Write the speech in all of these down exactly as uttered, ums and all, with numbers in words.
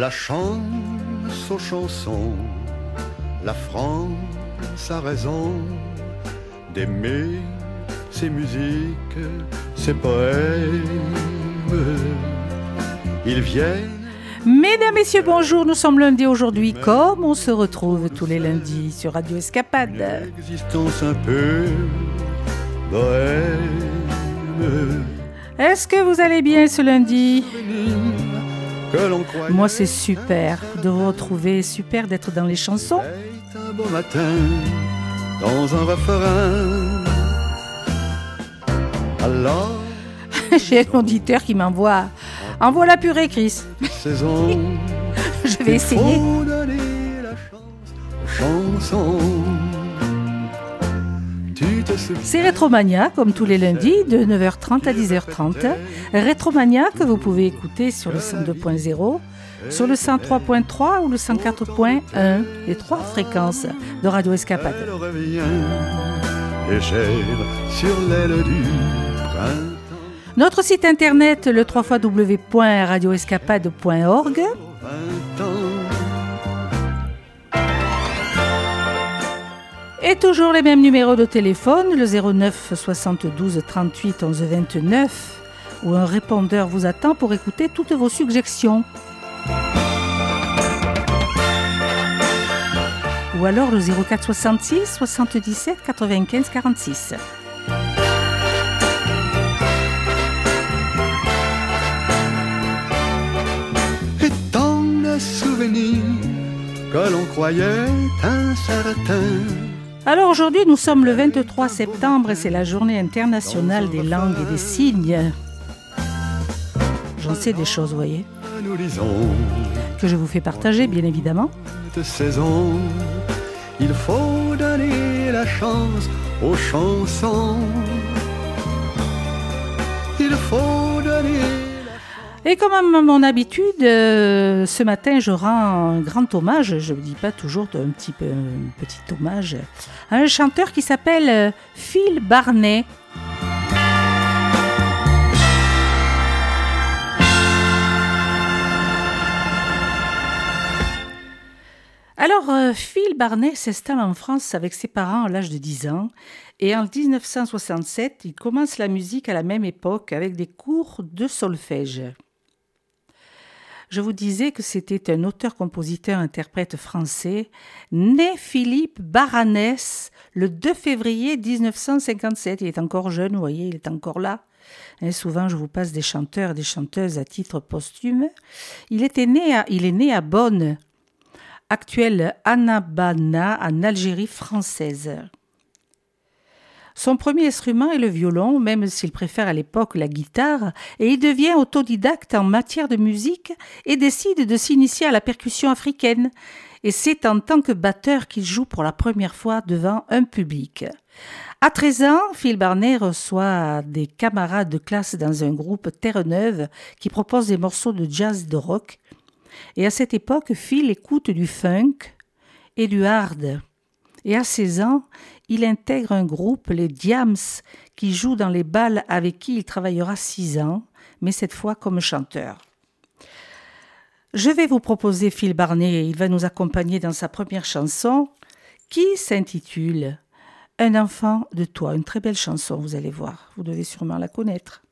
La chance aux chansons, la France a raison d'aimer ses musiques, ses poèmes. Ils viennent. Mesdames, Messieurs, bonjour, nous sommes lundi aujourd'hui, comme on se retrouve tous les lundis sur Radio Escapade. Une existence un peu bohème. Est-ce que vous allez bien ce lundi ? Que l'on croyait Moi, c'est super de vous retrouver, super d'être dans les chansons. C'est un beau matin, dans un refrain. Alors, J'ai un auditeur qui m'envoie envoie la purée, Chris. saison, Je vais essayer. il faut donner la chance aux chansons. Tu te souviens C'est Rétromania, comme tous les lundis, de neuf heures trente à dix heures trente. Rétromania que vous pouvez écouter sur le cent deux point zéro, sur le cent trois point trois ou le cent quatre point un, les trois fréquences de Radio Escapade. Elle revient légère sur l'aile du printemps. Notre site internet, le w w w point radio escapade point org. Vingt ans. Et toujours les mêmes numéros de téléphone, le zéro neuf soixante-douze trente-huit onze vingt-neuf, où un répondeur vous attend pour écouter toutes vos suggestions. Ou alors le zéro quatre soixante-six soixante-dix-sept quatre-vingt-quinze quarante-six. Et dans le souvenir que l'on croyait incertain. Alors aujourd'hui, nous sommes le vingt-trois septembre et c'est la journée internationale des langues et des signes. J'en sais des choses, vous voyez, Nous lisons que je vous fais partager, bien évidemment. de saison. Il faut donner la chance aux chansons. Il faut donner. Et comme à mon habitude, euh, ce matin, je rends un grand hommage, je ne dis pas toujours un petit, peu, un petit hommage, à un chanteur qui s'appelle euh, Phil Barnet. Alors, euh, Phil Barnet s'installe en France avec ses parents à l'âge de dix ans et en dix-neuf cent soixante-sept, il commence la musique à la même époque avec des cours de solfège. Je vous disais que c'était un auteur-compositeur-interprète français né Philippe Baranès le deux février dix-neuf cent cinquante-sept. Il est encore jeune, vous voyez, il est encore là. Hein, souvent, je vous passe des chanteurs et des chanteuses à titre posthume. Il, était né à, il est né à Bonn, actuelle Annabana, en Algérie française. Son premier instrument est le violon, même s'il préfère à l'époque la guitare, et il devient autodidacte en matière de musique et décide de s'initier à la percussion africaine. Et c'est en tant que batteur qu'il joue pour la première fois devant un public. À treize ans, Phil Barnet reçoit des camarades de classe dans un groupe Terre-Neuve qui propose des morceaux de jazz et de rock. Et à cette époque, Phil écoute du funk et du hard. Et à seize ans, il intègre un groupe, les Diams, qui joue dans les bals avec qui il travaillera six ans, mais cette fois comme chanteur. Je vais vous proposer Phil Barnet, il va nous accompagner dans sa première chanson qui s'intitule « Un enfant de toi ». Une très belle chanson, vous allez voir, vous devez sûrement la connaître.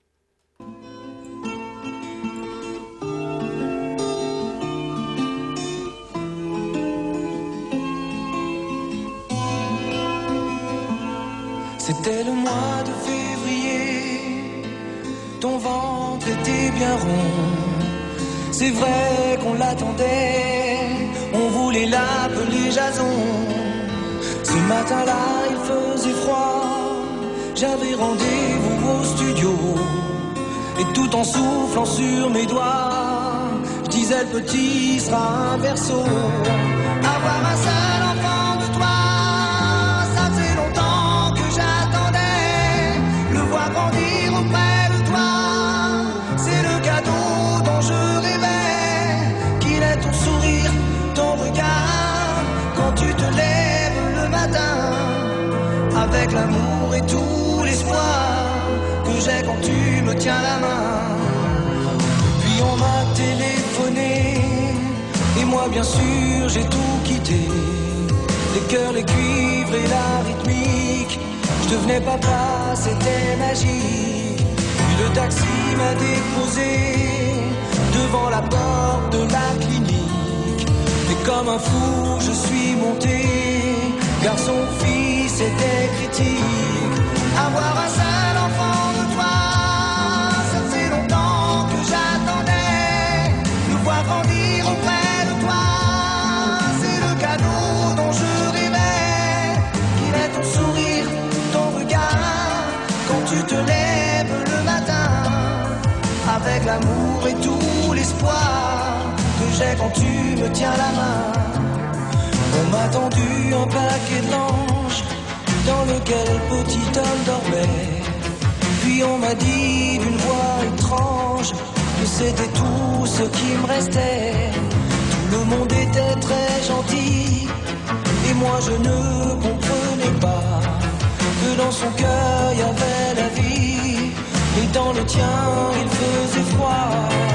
C'était le mois de février, ton ventre était bien rond. C'est vrai qu'on l'attendait, on voulait l'appeler Jason. Ce matin-là, il faisait froid, j'avais rendez-vous au studio. Et tout en soufflant sur mes doigts, je disais le petit sera un berceau. Avoir un seul enfant de toi, ça faisait longtemps que j'attendais. Le voir grandir auprès de toi, c'est le cadeau dont je rêvais. Qu'il ait ton sourire, ton regard, quand tu te lèves le matin, avec l'amour et tout l'espoir que j'ai quand tu me tiens la main. Puis on m'a téléphoné moi bien sûr j'ai tout quitté, les cœurs, les cuivres et la rythmique. Je devenais papa, c'était magique. Puis le taxi m'a déposé devant la porte de la clinique. Et comme un fou je suis monté, garçon, fille, c'était critique. Avoir un seul enfant de toi, ça fait longtemps que j'attendais. Nous voir grandir auprès de toi, c'est le cadeau dont je rêvais. Qu'il est ton sourire, ton regard, quand tu te lèves le matin, avec l'amour et tout l'espoir que j'ai quand tu me tiens la main. On m'a tendu un paquet de linge dans lequel petit homme dormait. Puis on m'a dit d'une voix étrange que c'était tout ce qui me restait. Tout le monde était très gentil et moi je ne comprenais pas que dans son cœur il y avait la vie et dans le tien il faisait froid.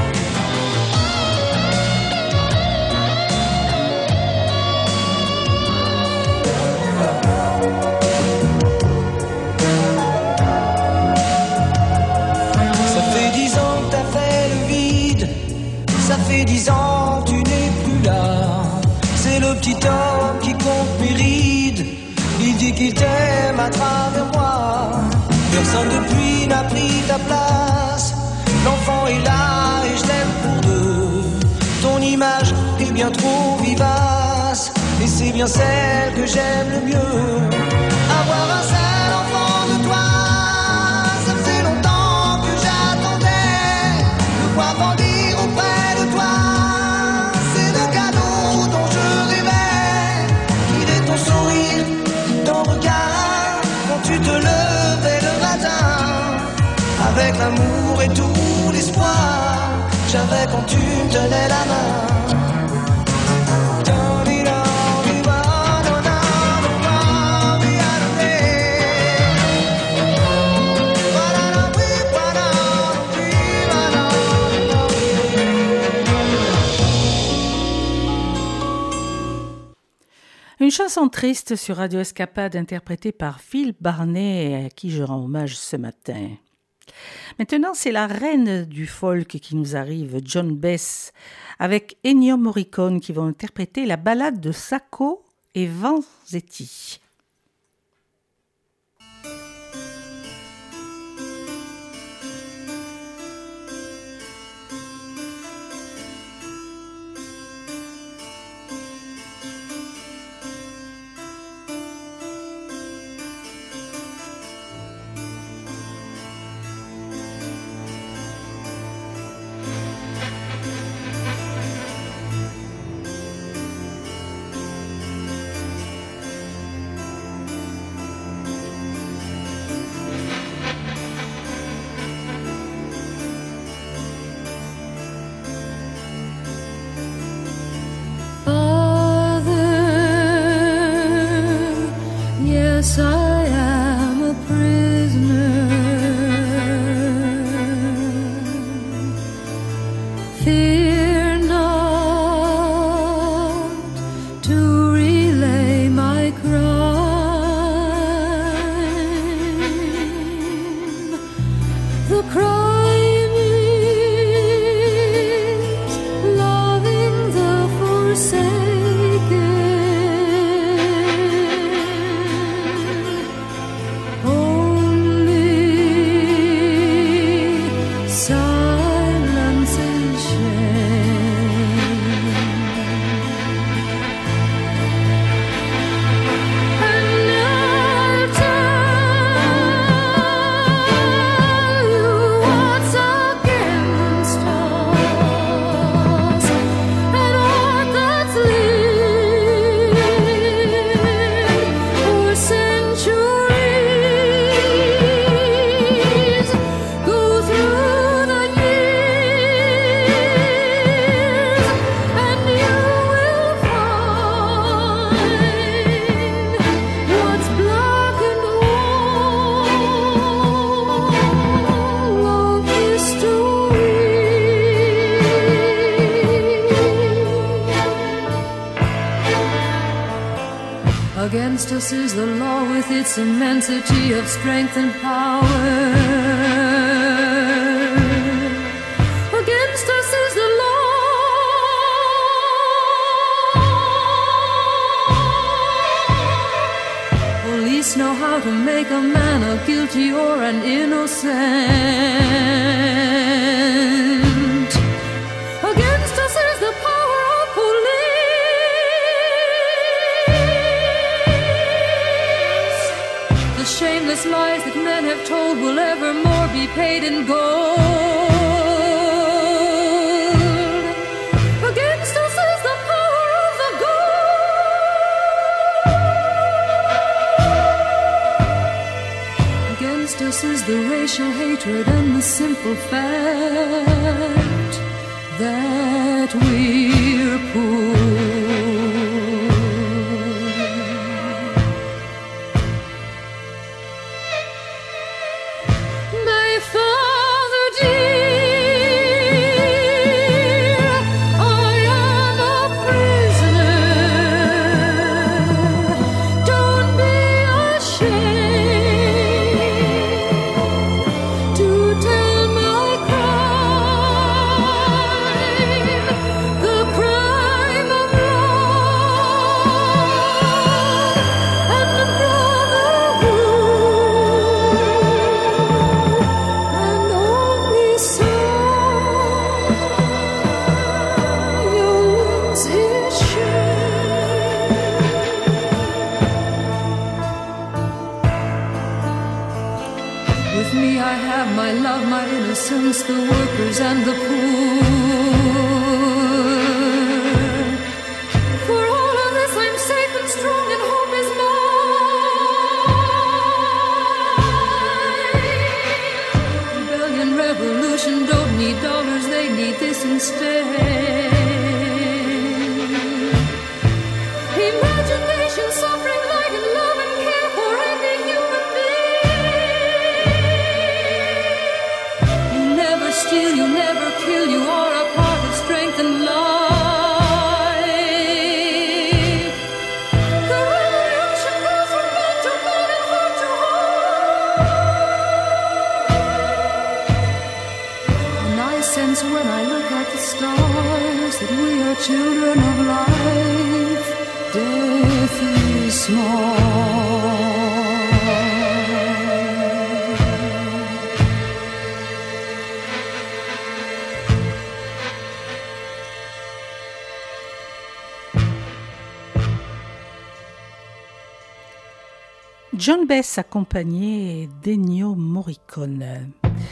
Ça fait dix ans que tu n'es plus là. C'est le petit homme qui compte mes rides. Il dit qu'il t'aime à travers moi. Personne depuis n'a pris ta place. L'enfant est là et je l'aime pour deux. Ton image est bien trop vivace et c'est bien celle que j'aime le mieux. Avoir un seul enfant de toi, ça fait longtemps que j'attendais. Le voir grandir auprès de toi, c'est le cadeau dont je rêvais. Il est ton sourire, ton regard, quand tu te levais le matin, avec l'amour et tout l'espoir que j'avais quand tu me tenais la main. Une chanson triste sur Radio Escapade interprétée par Phil Barnet, à qui je rends hommage ce matin. Maintenant, c'est la reine du folk qui nous arrive, Joan Baez, avec Ennio Morricone qui vont interpréter la ballade de Sacco et Vanzetti. Yes, I am a prisoner. Fear not to relay my crime. The crime is loving the forsaken. Against us is the law with its immensity of strength and power. Against us is the law. Police know how to make a man a guilty or an innocent. Against us is the power of police. The shameless lies that men have told will evermore be paid in gold. Against us is the power of the gold. Against us is the racial hatred and the simple fact that we're poor. My father dear, I am a prisoner. Don't be ashamed to tell my crime, the crime of love and the brotherhood, and only so your wounds is sure. With me I have my love, my innocence, the workers and the poor. For all of this I'm safe and strong and hope is mine. Rebellion, revolution don't need dollars, they need this instead. Imagination, suffering, light and love and care for every human being. You never steal, you never kill, you are a part of strength and life. The revolution goes from man to man and heart to heart. And I sense when I look at the stars that we are children of life. Death is small. John Bess accompagné d'Ennio Morricone.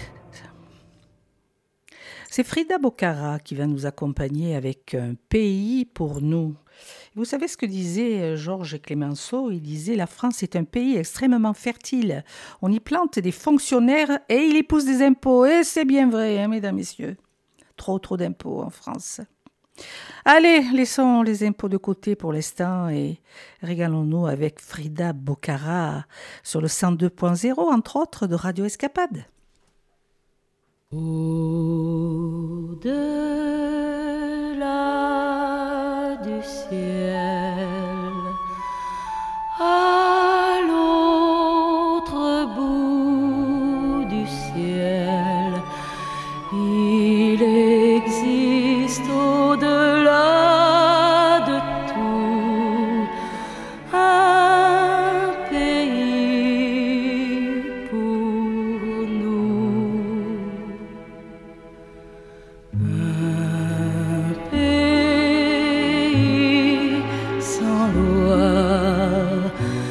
C'est Frida Bocara qui va nous accompagner avec Un pays pour nous. Vous savez ce que disait Georges Clemenceau? Il disait « La France est un pays extrêmement fertile. On y plante des fonctionnaires et il y pousse des impôts. » Et c'est bien vrai, hein, mesdames, messieurs. Trop, trop d'impôts en France. Allez, laissons les impôts de côté pour l'instant et régalons-nous avec Frida Bocara sur le cent deux point zéro, entre autres, de Radio Escapade. Au-delà du ciel, à l'autre bout du ciel, il existe au-delà de tout un pays pour nous. Un pays sans loi,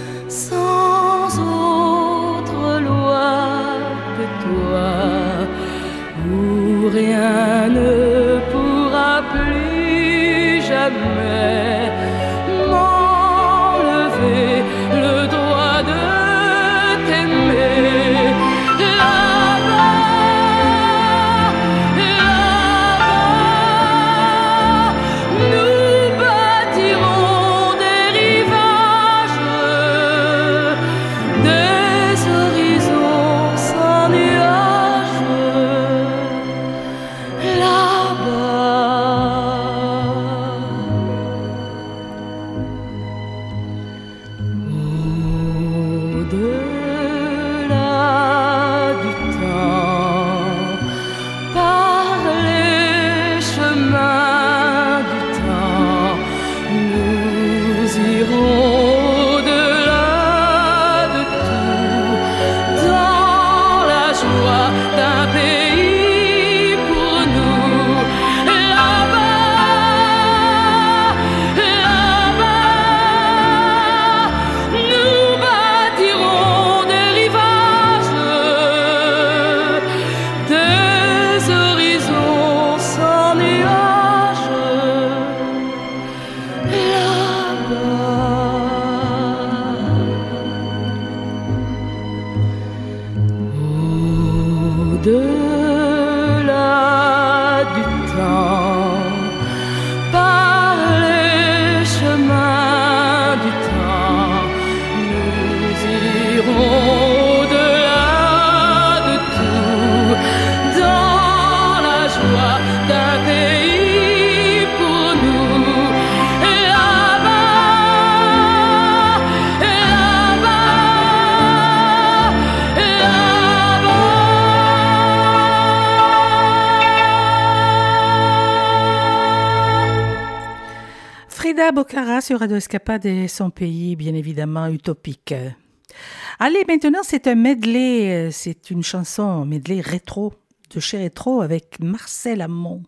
Voilà, Bocara sur Radio Escapade et son pays, bien évidemment, utopique. Allez, maintenant, c'est un medley, c'est une chanson medley rétro, de chez Rétro, avec Marcel Amont.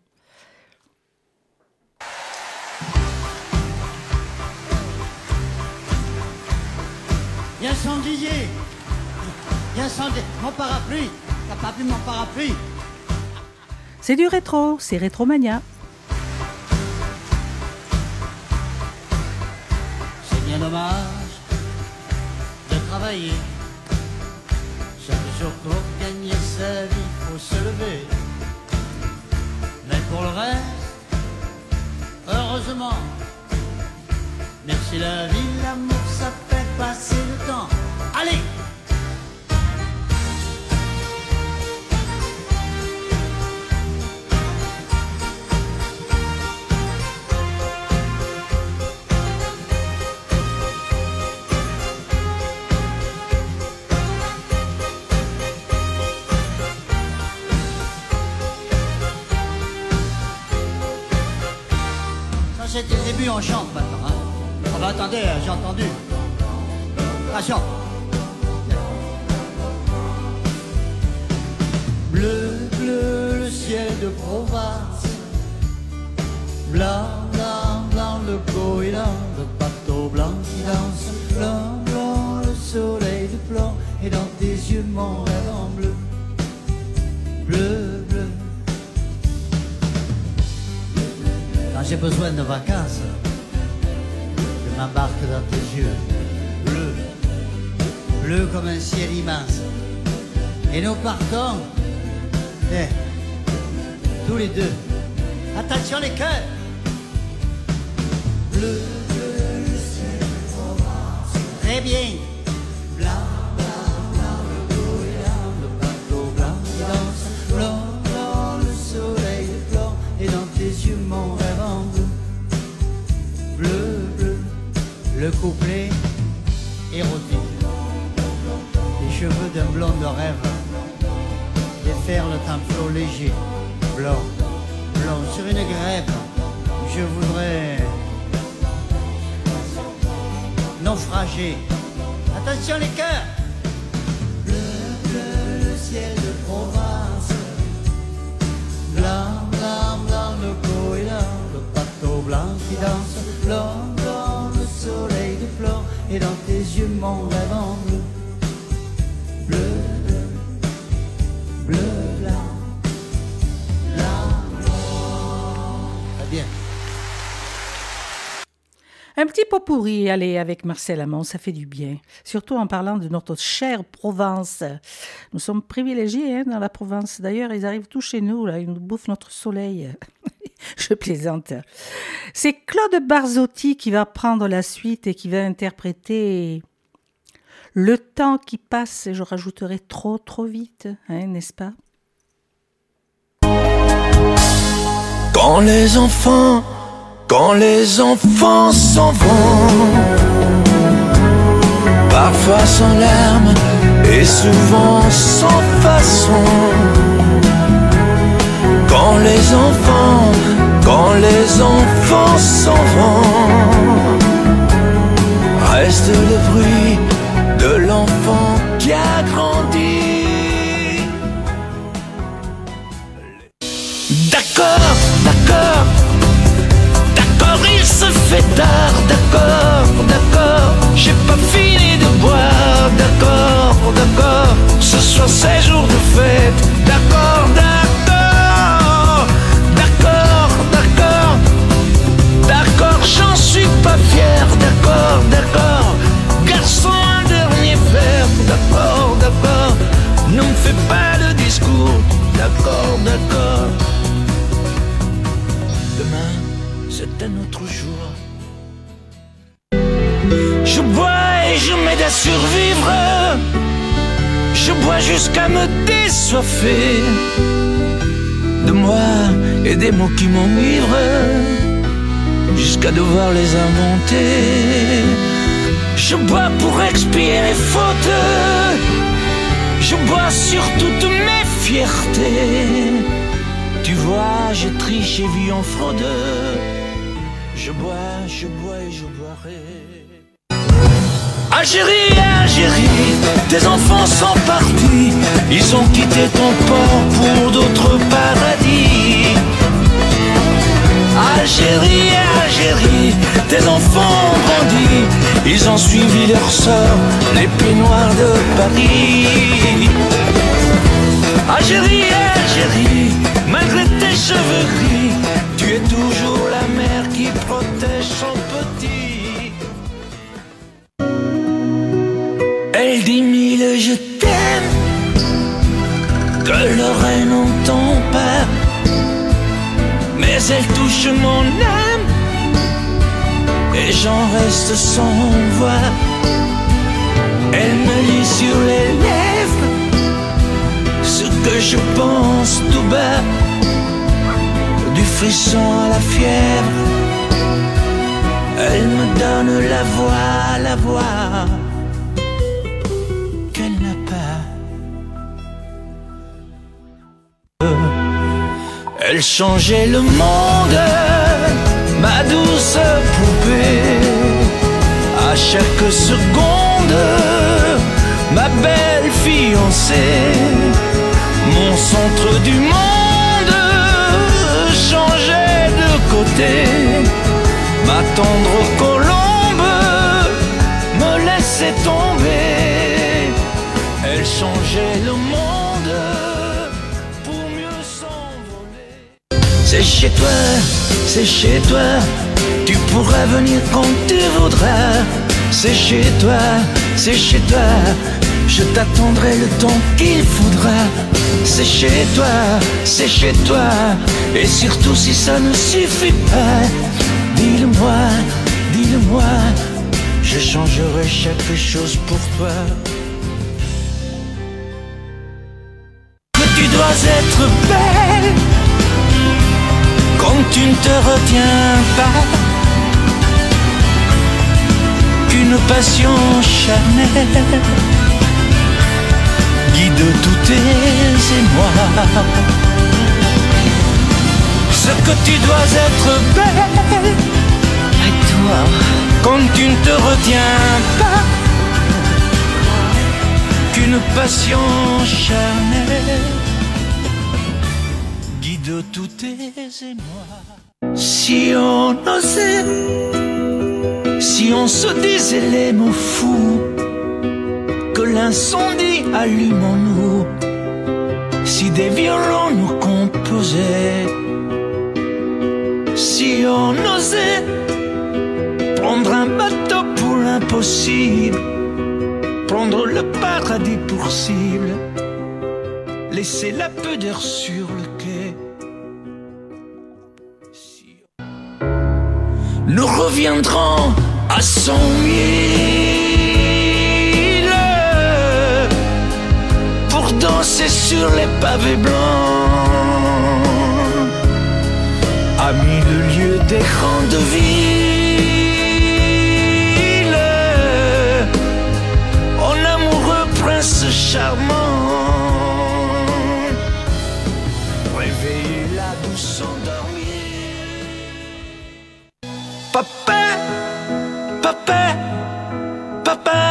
Viens Sanglier, viens Sanglier, mon parapluie, t'as pas vu mon parapluie? C'est du rétro, c'est Rétromania. C'est bien dommage de travailler. Chaque jour pour gagner sa vie, faut se lever. Mais pour le reste, heureusement, merci la vie, l'amour, ça fait passer le temps. Allez! C'était le début, on chante maintenant. Hein. Oh bah attendez, j'ai entendu. Attention. Bleu, bleu, le ciel de Provence. Blanc, blanc, blanc, le goéland, le bateau blanc qui danse. Blanc, blanc, le soleil de plomb. Et dans tes yeux, mon rêve en bleu. Bleu, bleu. Quand j'ai besoin de vacances, je m'embarque dans tes yeux, bleus, bleus comme un ciel immense. Et nous partons, eh, tous les deux. Attention les cœurs. Bleu, bleu, le ciel de Provence. Très bien. Blanc, blanc, blanc, le goéland, le bateau blanc qui danse. Blanc, blanc, le soleil de plomb. Et dans tes yeux, mon rêve en bleu. Bleu, bleu, le couplet érotique. Les cheveux d'un blond de rêve. Déferle un flot léger. Blanc, blanc, sur une grève. Je voudrais naufrager. Attention les cœurs. Bleu, bleu, le ciel de Provence. Blanc, blanc, blanc, le goéland, le bateau blanc qui danse. Blanc, blanc, le soleil de plomb. Et dans tes yeux, mon rêve en bleu. Bleu, bleu, bleu, blanc, blanc, blanc. Très bien. Un petit pot pourri, allez, avec Marcel Amont, ça fait du bien. Surtout en parlant de notre chère Provence. Nous sommes privilégiés hein, dans la Provence. D'ailleurs, ils arrivent tous chez nous, là, ils nous bouffent notre soleil. Je plaisante. C'est Claude Barzotti qui va prendre la suite et qui va interpréter Le temps qui passe, et je rajouterai trop, trop vite, hein, n'est-ce pas? Quand les enfants Quand les enfants s'en vont, parfois sans larmes et souvent sans façon. Quand les enfants, quand les enfants s'en vont, reste le bruit de l'enfant qui a grandi. D'accord, d'accord. Il se fait tard, d'accord, d'accord. J'ai pas fini de boire, d'accord, d'accord. Ce soir c'est jour de fête, d'accord, d'accord. D'accord, d'accord. D'accord, j'en suis pas fier, d'accord, d'accord. Garçon, un dernier verre, d'accord, d'accord. Ne me fais pas de discours, d'accord, d'accord. Demain c'est un autre jour. Je bois et je m'aide à survivre. Je bois jusqu'à me désoiffer de moi et des mots qui m'enivrent, jusqu'à devoir les inventer. Je bois pour expier mes fautes. Je bois sur toutes mes fiertés. Tu vois, je triche et vis en fraude. Je bois, je bois je boirai. Algérie, Algérie, tes enfants sont partis, ils ont quitté ton port pour d'autres paradis. Algérie, Algérie, tes enfants ont grandi, ils ont suivi leur sort, les pieds noirs de Paris. Algérie, Algérie, malgré tes cheveux gris, tu es toujours la mère qui protège son petit. Elle dit mille je t'aime, que l'oreille n'entend pas, mais elle touche mon âme, et j'en reste sans voix. Elle me lit sur les lèvres ce que je pense tout bas, du frisson à la fièvre. Elle me donne la voix, la voix qu'elle n'a pas. Elle changeait le monde, ma douce poupée. À chaque seconde, ma belle fiancée. Mon centre du monde changeait de côté. Ma tendre colombe me laissait tomber. Elle changeait le monde pour mieux s'envoler. C'est chez toi, c'est chez toi, tu pourras venir quand tu voudras. C'est chez toi, c'est chez toi, je t'attendrai le temps qu'il faudra. C'est chez toi, c'est chez toi, et surtout si ça ne suffit pas, dis-le-moi, dis-le-moi, je changerai chaque chose pour toi. Que tu dois être belle, comme tu ne te retiens pas, qu'une passion charnelle guide tous tes émois. Ce que tu dois être belle, et toi, quand tu ne te retiens pas, qu'une passion charnelle guide tous tes émois. Si on osait, si on se disait les mots fous, que l'incendie allume en nous, si des violons nous composaient, si on osait prendre un bateau pour l'impossible, prendre le paradis pour cible, laisser la pudeur sur le quai. Si nous reviendrons à cent mille pour danser sur les pavés blancs, à mille lieues des grandes villes, en amoureux prince charmant, réveiller la douce endormie. Papa, papa, papa,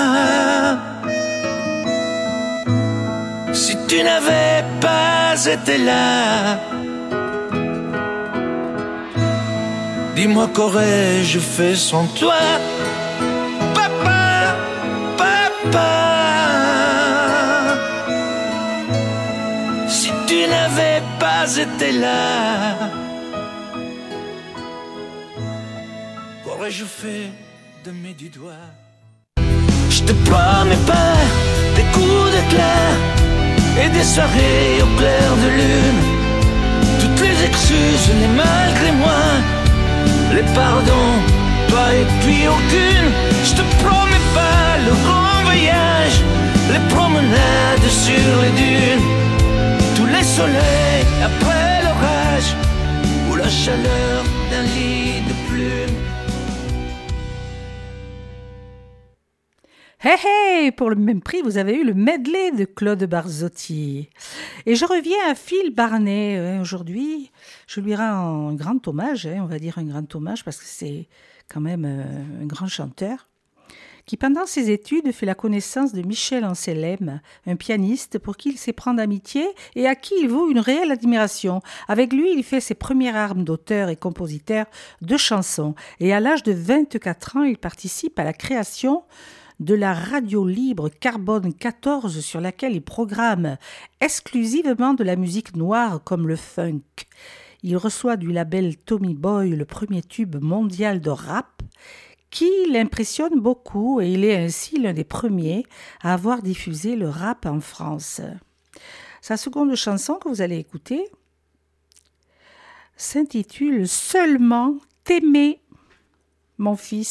si tu n'avais pas été là, dis-moi qu'aurais-je fait sans toi. Papa, papa, si tu n'avais pas été là, qu'aurais-je fait de mes dix doigts? Je te promets pas des coups d'éclat et des soirées au clair de lune, toutes les excuses, les malgré moi, les pardons, toi et puis aucune. Je te promets pas le grand voyage, les promenades sur les dunes, tous les soleils après l'orage, ou la chaleur d'un lit de plumes. Hey hey, pour le même prix, vous avez eu le medley de Claude Barzotti. Et je reviens à Phil Barnet. Aujourd'hui, je lui rends un grand hommage, on va dire un grand hommage, parce que c'est quand même un grand chanteur, qui pendant ses études fait la connaissance de Michel Anselme, un pianiste pour qui il sait prendre amitié et à qui il vaut une réelle admiration. Avec lui, il fait ses premières armes d'auteur et compositeur de chansons. Et à l'âge de vingt-quatre ans, il participe à la création de la radio libre Carbone quatorze sur laquelle il programme exclusivement de la musique noire comme le funk. Il reçoit du label Tommy Boy le premier tube mondial de rap qui l'impressionne beaucoup et il est ainsi l'un des premiers à avoir diffusé le rap en France. Sa seconde chanson que vous allez écouter s'intitule « Seulement t'aimer, mon fils ».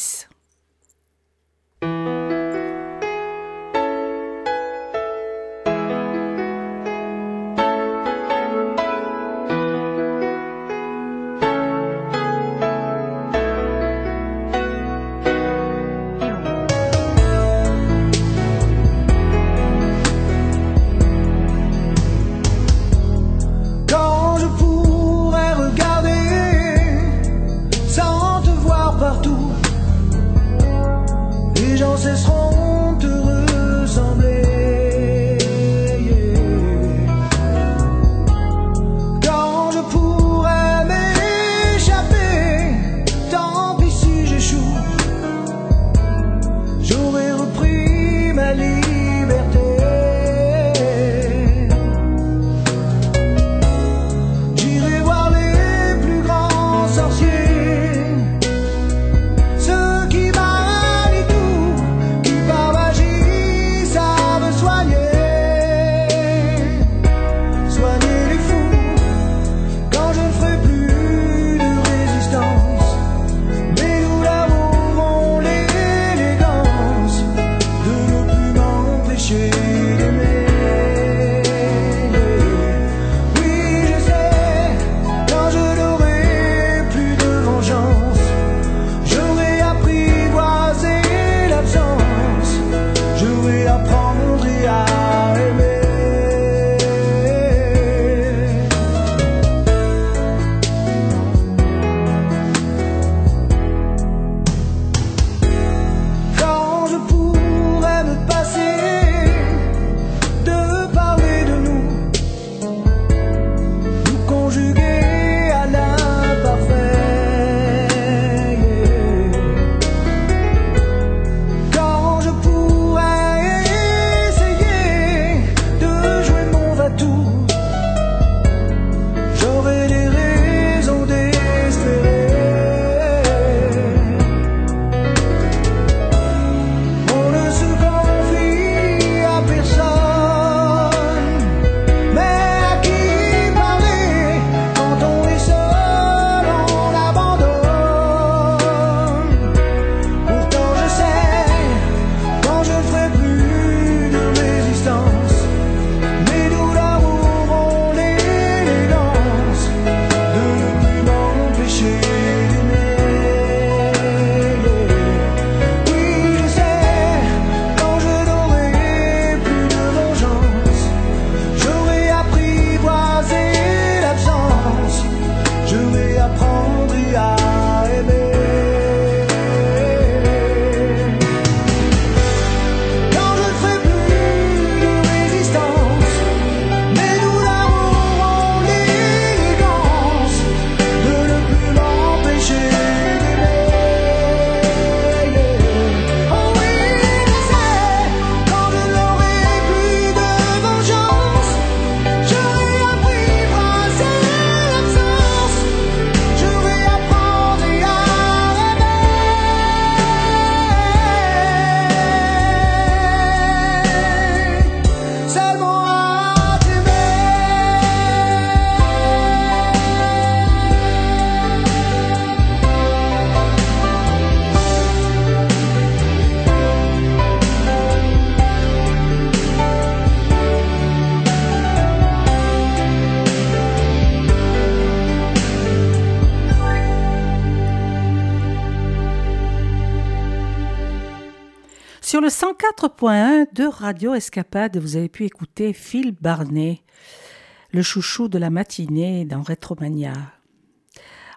Sur le cent quatre point un de Radio Escapade, vous avez pu écouter Phil Barnet, le chouchou de la matinée dans Retromania.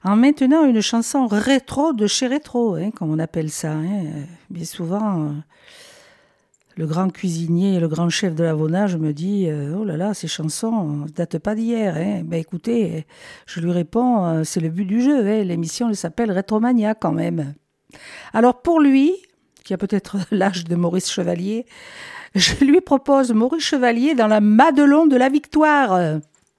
En maintenant une chanson rétro de chez rétro, hein, comme on appelle ça. Hein. Bien souvent, euh, le grand cuisinier et le grand chef de l'avonnage me dit euh, « Oh là là, ces chansons ne datent pas d'hier. Hein. » Ben écoutez, je lui réponds euh, « C'est le but du jeu. Hein. L'émission elle s'appelle Rétromania quand même. » Alors pour lui, qui a peut-être l'âge de Maurice Chevalier, je lui propose Maurice Chevalier dans la Madelon de la Victoire.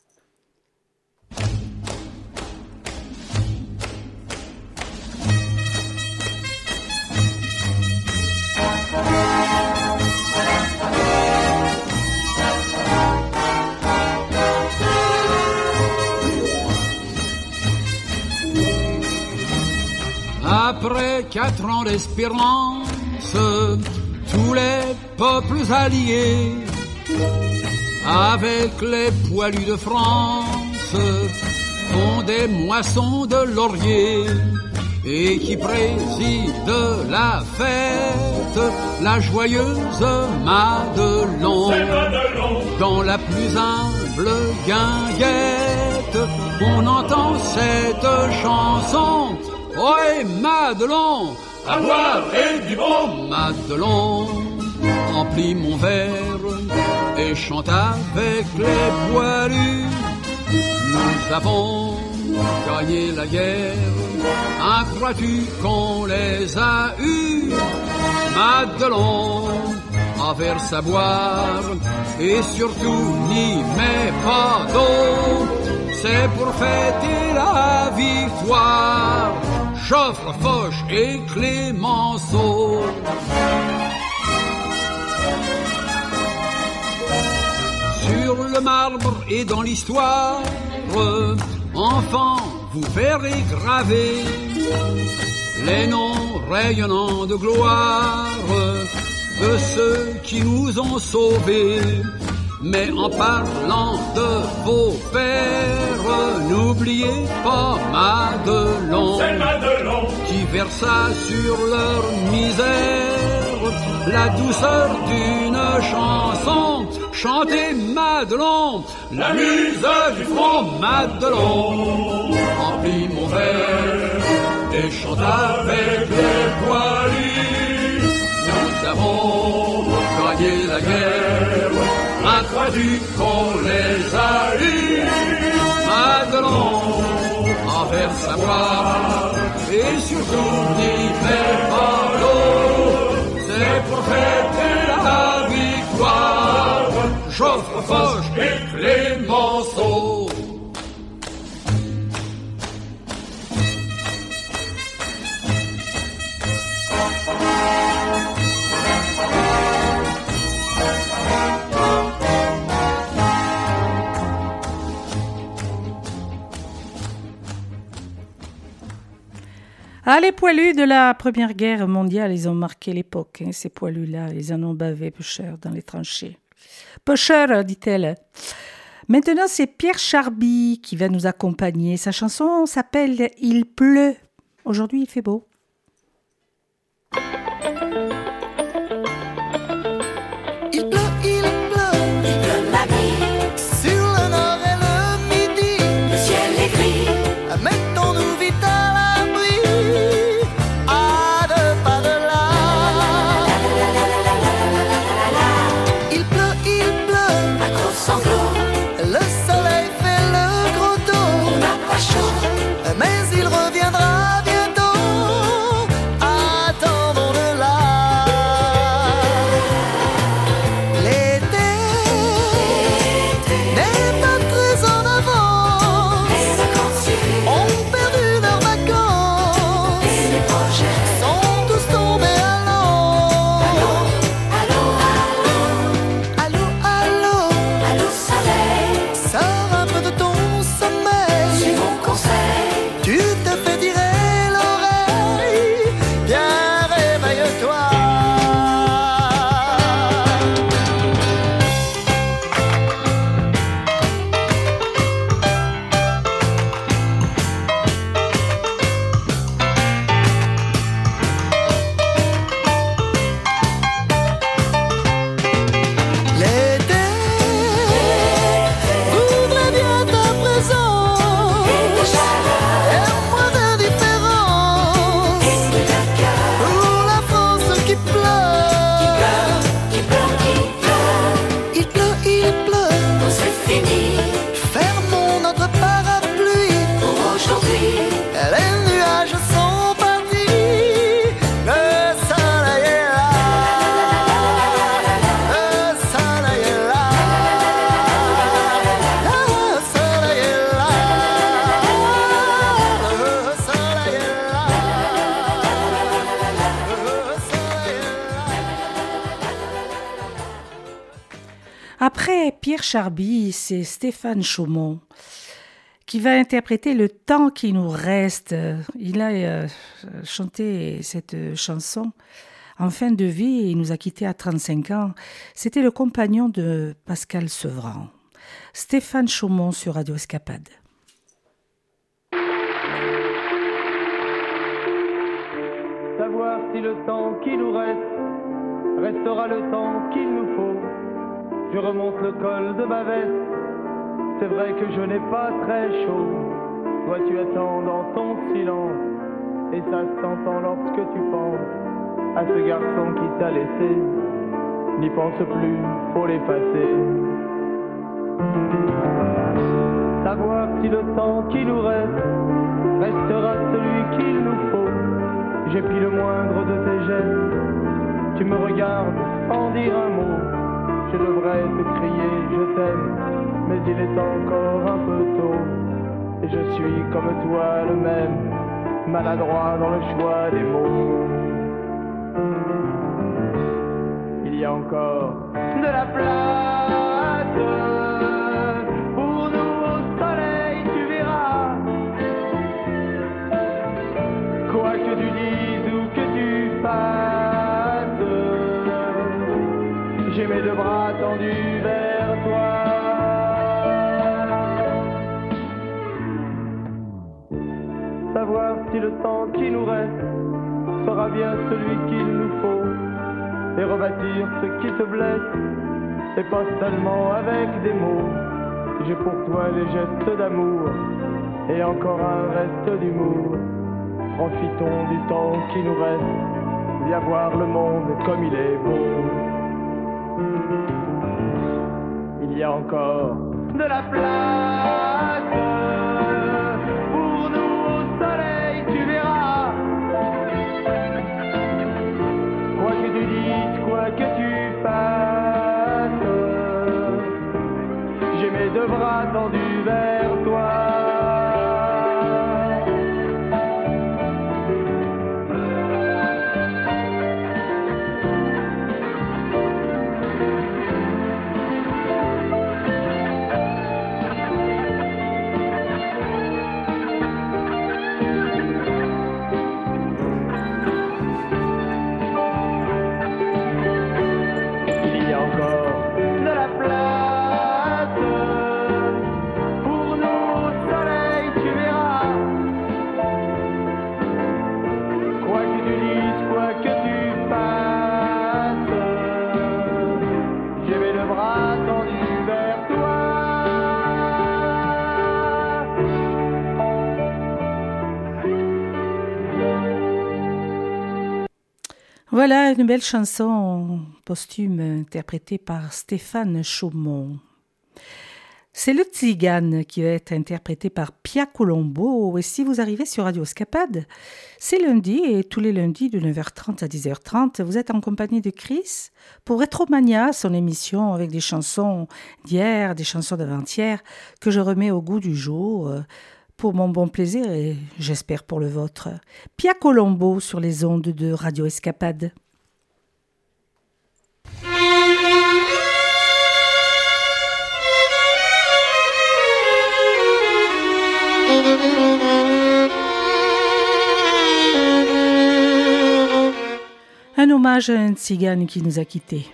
Après quatre ans d'espérance, tous les peuples alliés, avec les poilus de France, font des moissons de laurier. Et qui préside la fête, la joyeuse Madelon. Dans la plus humble guinguette, on entend cette chanson. Ohé Madelon, à boire et du bon. Madelon, emplis mon verre et chante avec les poilus. Nous avons gagné la guerre, hein, crois-tu qu'on les a eus? Madelon, un verre à boire et surtout n'y mets pas d'eau. C'est pour fêter la victoire, Joffre, Foch et Clémenceau. Sur le marbre et dans l'histoire, enfants, vous verrez graver les noms rayonnants de gloire de ceux qui nous ont sauvés. Mais en parlant de vos pères, n'oubliez pas Madelon, c'est Madelon qui versa sur leur misère la douceur d'une chanson. Chantez Madelon, la muse du front. Madelon, remplis mon verre et chante avec les poilus. Nous avons gagné la guerre, à crois-tu qu'on les a eus? Madelon, en verre savoir et surtout n'y mets pas l'eau. C'est pour fêter la victoire, Joffre, Foch et Clémenceau. Ah, les poilus de la Première Guerre mondiale, ils ont marqué l'époque. Hein, ces poilus-là, ils en ont bavé peu cher dans les tranchées. Peu cher, dit-elle. Maintenant, c'est Pierre Charby qui va nous accompagner. Sa chanson s'appelle « Il pleut ». Aujourd'hui, il fait beau. Il pleut, il pleut, il pleut la nuit. Sur le nord et le midi, le ciel est gris. Mettons-nous vite à l'abri, à deux pas de là. Il pleut, il pleut, un gros sanglot. Le soleil fait le gros dos. On n'a pas chaud, mais il reviendra bientôt. Attendons de là. Après Pierre Charby, c'est Stéphane Chaumont qui va interpréter Le temps qui nous reste. Il a euh, chanté cette chanson en fin de vie et il nous a quittés à trente-cinq ans. C'était le compagnon de Pascal Sevran. Stéphane Chaumont sur Radio Escapade. Savoir si le temps qui nous reste restera le temps qu'il nous faut. Je remonte le col de ma veste. C'est vrai que je n'ai pas très chaud. Toi tu attends dans ton silence et ça s'entend lorsque tu penses à ce garçon qui t'a laissé. N'y pense plus, faut l'effacer. Savoir si le temps qui nous reste restera celui qu'il nous faut. J'ai pris le moindre de tes gestes. Tu me regardes sans dire un mot. Je devrais te crier je t'aime, mais il est encore un peu tôt. Et je suis comme toi le même, maladroit dans le choix des mots. Il y a encore de la place pour nous au soleil, tu verras. Quoi que tu dises ou que tu fasses, j'ai mes deux bras tendus vers toi. Savoir si le temps qui nous reste sera bien celui qu'il nous faut. Et rebâtir ce qui te blesse, et pas seulement avec des mots. J'ai pour toi les gestes d'amour, et encore un reste d'humour. Profitons du temps qui nous reste, viens voir le monde comme il est beau. Il y a encore de la place pour nous au soleil, tu verras. Quoi que tu dises, quoi que tu fasses, j'ai mes deux bras tendus vers toi. Voilà une belle chanson posthume interprétée par Stéphane Chaumont. C'est le Tzigane qui va être interprété par Pia Colombo. Et si vous arrivez sur Radio Escapade, c'est lundi et tous les lundis de neuf heures trente à dix heures trente, vous êtes en compagnie de Chris pour Retromania, son émission avec des chansons d'hier, des chansons d'avant-hier que je remets au goût du jour pour mon bon plaisir et j'espère pour le vôtre. Pia Colombo sur les ondes de Radio Escapade. Un hommage à un tzigane qui nous a quittés.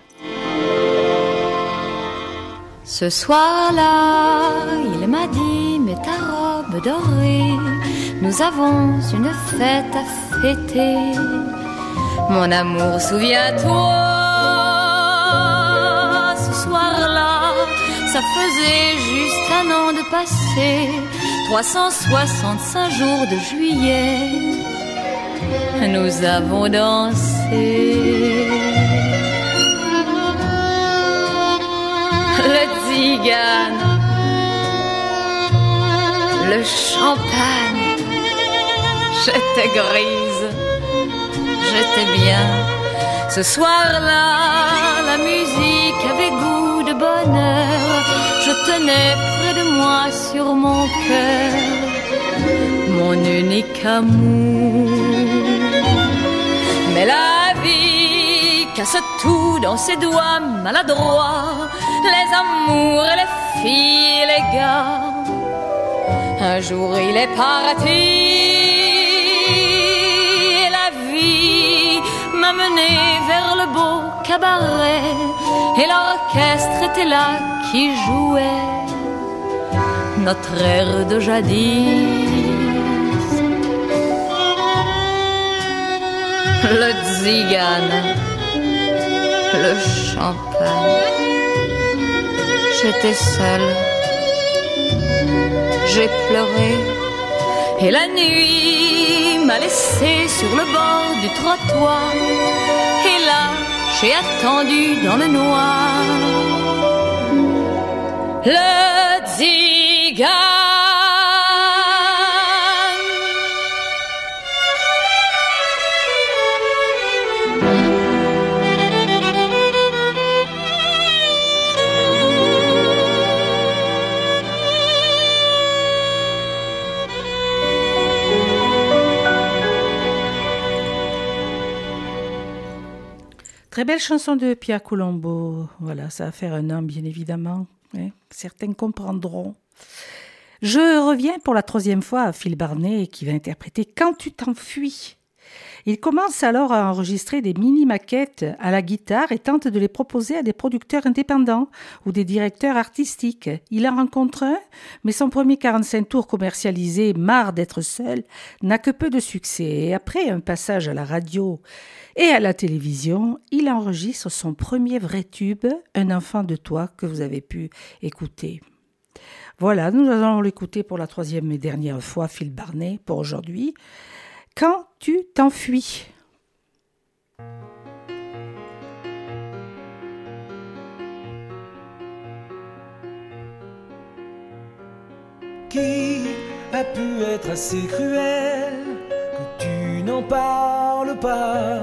Ce soir-là, il m'a dit, mets ta robe dorée, nous avons une fête à fêter. Mon amour, souviens-toi, ce soir-là, ça faisait juste un an de passé, trois cent soixante-cinq jours de juillet. Nous avons dansé. Le tzigane, le champagne, j'étais grise, j'étais bien. Ce soir-là, la musique avait goût de bonheur. Je tenais près de moi sur mon cœur mon unique amour. Mais la vie chasse tout dans ses doigts maladroits, les amours, les filles, les gars. Un jour il est parti, et la vie m'a mené vers le beau cabaret, et l'orchestre était là qui jouait notre air de jadis. Le tzigane, le champagne. J'étais seule, j'ai pleuré, et la nuit m'a laissée sur le bord du trottoir. Et là, j'ai attendu dans le noir. Le tzigane. Très belle chanson de Pierre Colombo. Voilà, ça va faire un an, bien évidemment. Hein, certains comprendront. Je reviens pour la troisième fois à Phil Barnet qui va interpréter « Quand tu t'enfuis ». Il commence alors à enregistrer des mini-maquettes à la guitare et tente de les proposer à des producteurs indépendants ou des directeurs artistiques. Il en rencontre un, mais son premier quarante-cinq tours commercialisé, marre d'être seul, n'a que peu de succès. Et après un passage à la radio et à la télévision, il enregistre son premier vrai tube, « Un enfant de toi » que vous avez pu écouter. Voilà, nous allons l'écouter pour la troisième et dernière fois, Phil Barnet, pour aujourd'hui. Quand tu t'enfuis. Qui a pu être assez cruel que tu n'en parles pas?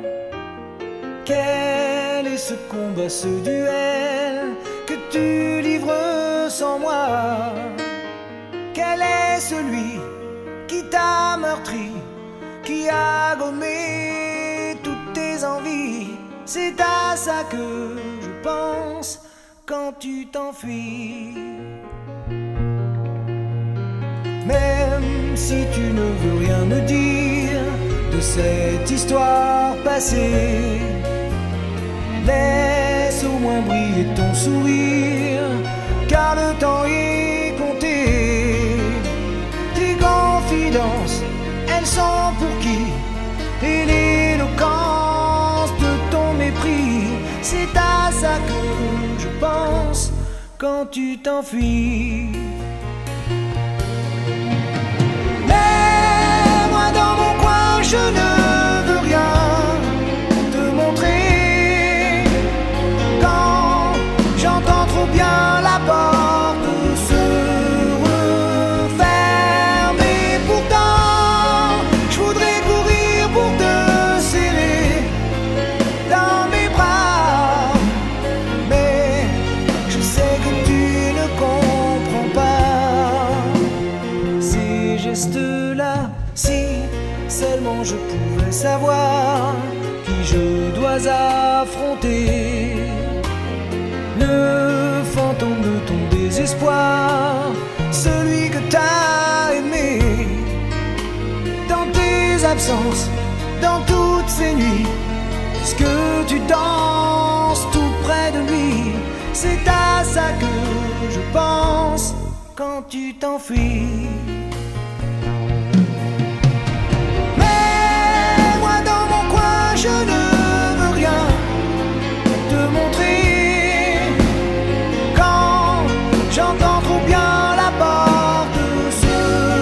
Quel est ce combat, ce duel que tu livres sans moi? Quel est celui qui t'a meurtri, qui a gommé toutes tes envies? C'est à ça que je pense quand tu t'enfuis. Même si tu ne veux rien me dire de cette histoire passée, laisse au moins briller ton sourire, car le temps est compté. Tes confidences, elles sont pour qui? Et l'éloquence de ton mépris, c'est à ça que je pense quand tu t'enfuis. Mais moi dans mon coin, je ne veux rien te montrer. Quand j'entends trop bien la porte se refermer, pourtant je voudrais courir pour te serrer dans mes bras. Mais je sais que tu ne comprends pas ces gestes-là. Si seulement je pouvais savoir qui je dois affronter, le fantôme de ton désespoir, celui que t'as aimé. Dans tes absences, dans toutes ces nuits, est-ce que tu danses tout près de lui? C'est à ça que je pense quand tu t'enfuis. Mais moi dans mon coin, je ne veux rien te montrer. Quand j'entends trop bien la porte se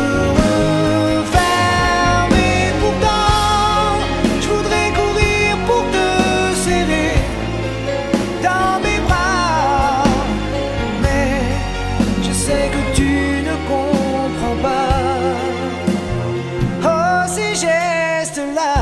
refermer, pourtant je voudrais courir pour te serrer dans mes bras. Mais je sais que tu ne comprends pas. Oh, ces gestes-là.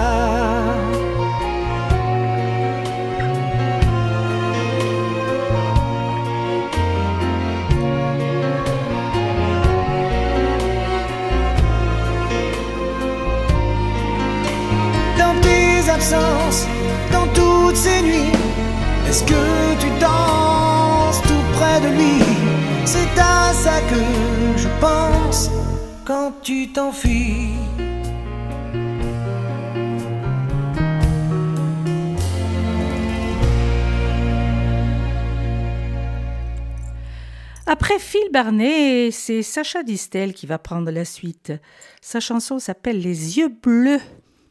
Dans tes absences, dans toutes ces nuits, Est-ce que tu danses tout près de lui? C'est à ça que je pense quand tu t'enfuis. Après Phil Barnet, c'est Sacha Distel qui va prendre la suite. Sa chanson s'appelle Les yeux bleus.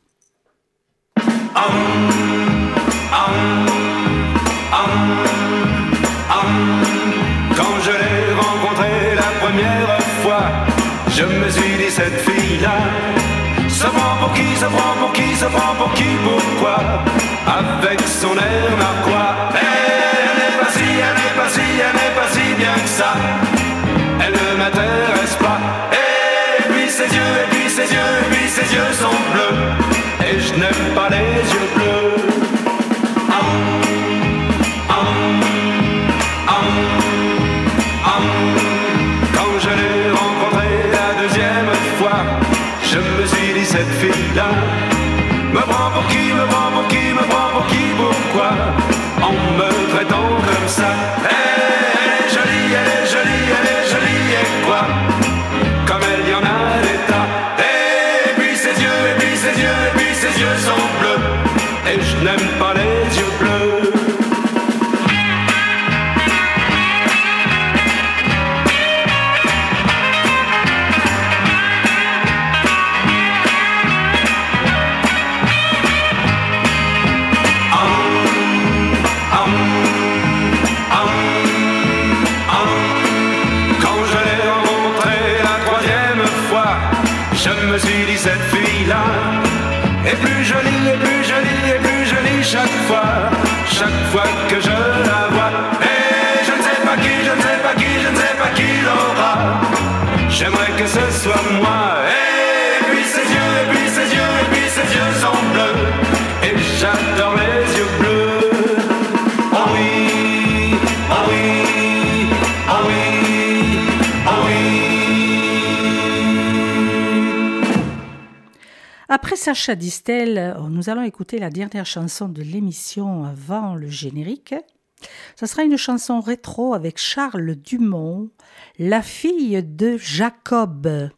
Um, um, um, um. Quand je l'ai rencontrée la première fois, je me suis dit cette fille-là se prend pour qui, se prend pour qui, se prend pour qui, pourquoi? Avec son air narquois. Elle n'est pas si, elle n'est pas si, elle n'est pas si bien que ça. Elle ne m'intéresse pas. Et puis ses yeux, et puis ses yeux, et puis ses yeux sont bleus. Et je n'aime pas les yeux bleus. Hum, hum, hum, hum. Quand je l'ai rencontrée la deuxième fois, je me suis dit cette fille-là me prend pour qui, me prend pour qui, me prend pour qui, pourquoi? En me traitant comme ça. Elle est jolie, elle est jolie, elle est jolie, et quoi? Comme elle y en a des tas. Et puis ses yeux, et puis ses yeux, et puis ses yeux sont bleus. Et je n'aime pas les yeux bleus. Je me suis dit cette fille-là est plus jolie, est plus jolie, est plus jolie chaque fois, chaque fois que je la vois. Et je ne sais pas qui, je ne sais pas qui, je ne sais pas qui l'aura. J'aimerais que ce soit moi. Et puis ses yeux, et puis ses yeux, et puis ses yeux sont bleus. Et j'adore les yeux bleus. Oh oui, oh oui, oh oui, oh oui. Après Sacha Distel, nous allons écouter la dernière chanson de l'émission avant le générique. Ce sera une chanson rétro avec Charles Dumont, La fille de Jacob.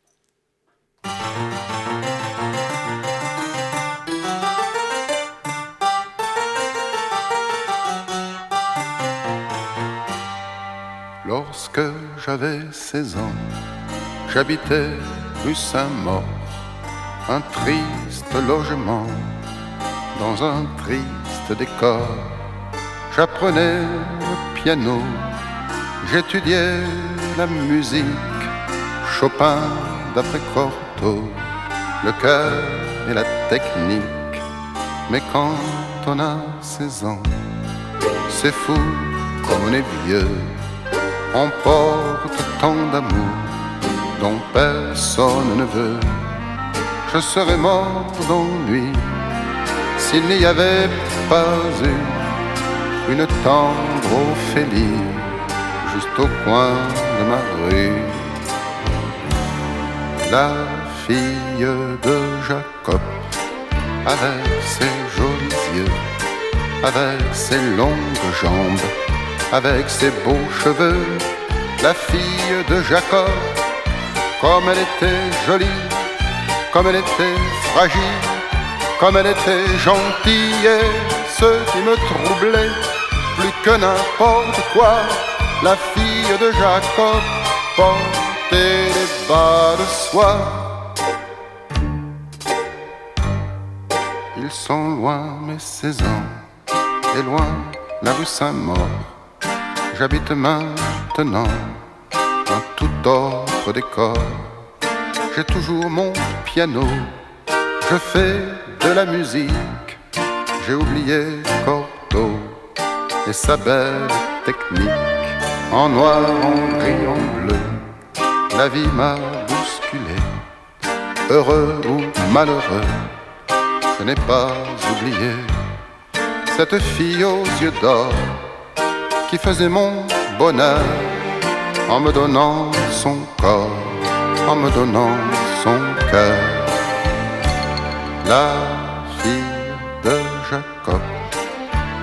Lorsque j'avais seize ans, j'habitais rue Saint-Maur, un triste logement dans un triste décor. J'apprenais le piano, j'étudiais la musique, Chopin d'après Cortot, le cœur et la technique. Mais quand on a seize ans, c'est fou comme on est vieux. On porte tant d'amour dont personne ne veut. Je serais mort d'ennui s'il n'y avait pas eu une tendre Ophélie juste au coin de ma rue. La fille de Jacob, avec ses jolis yeux, avec ses longues jambes, avec ses beaux cheveux. La fille de Jacob, comme elle était jolie, comme elle était fragile, comme elle était gentille. Et ce qui me troublait plus que n'importe quoi, la fille de Jacob portait des bas de soie. Ils sont loin mes seize ans, et loin la rue Saint-Maur. J'habite maintenant un tout autre décor. J'ai toujours mon piano, je fais de la musique. J'ai oublié Cortot et sa belle technique. En noir, en gris, en bleu, la vie m'a bousculé. Heureux ou malheureux, je n'ai pas oublié cette fille aux yeux d'or qui faisait mon bonheur en me donnant son corps, en me donnant son cœur. La fille de Jacob,